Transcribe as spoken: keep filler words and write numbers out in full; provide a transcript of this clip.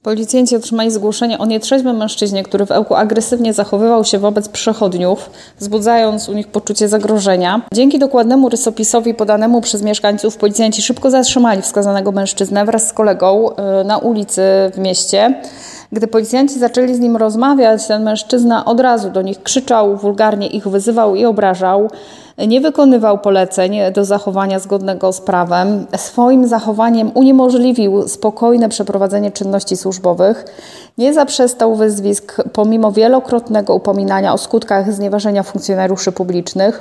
Policjanci otrzymali zgłoszenie o nietrzeźwym mężczyźnie, który w Ełku agresywnie zachowywał się wobec przechodniów, wzbudzając u nich poczucie zagrożenia. Dzięki dokładnemu rysopisowi podanemu przez mieszkańców policjanci szybko zatrzymali wskazanego mężczyznę wraz z kolegą na ulicy w mieście. Gdy policjanci zaczęli z nim rozmawiać, ten mężczyzna od razu do nich krzyczał, wulgarnie ich wyzywał i obrażał. Nie wykonywał poleceń do zachowania zgodnego z prawem. Swoim zachowaniem uniemożliwił spokojne przeprowadzenie czynności służbowych. Nie zaprzestał wyzwisk pomimo wielokrotnego upominania o skutkach znieważenia funkcjonariuszy publicznych.